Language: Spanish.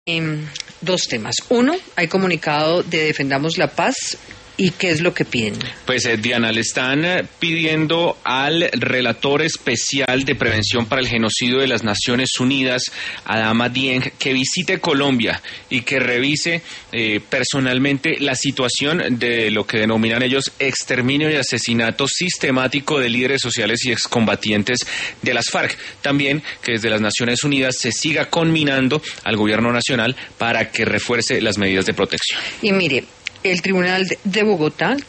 Dos temas. Uno, hay comunicado de Defendamos la Paz. ¿Y qué es lo que piden? Pues Diana, le están pidiendo al relator especial de prevención para el genocidio de las Naciones Unidas, Adama Dieng, que visite Colombia y que revise personalmente la situación de lo que denominan ellos exterminio y asesinato sistemático de líderes sociales y excombatientes de las FARC. También que desde las Naciones Unidas se siga conminando al gobierno nacional para que refuerce las medidas de protección. Y mire, el Tribunal de Bogotá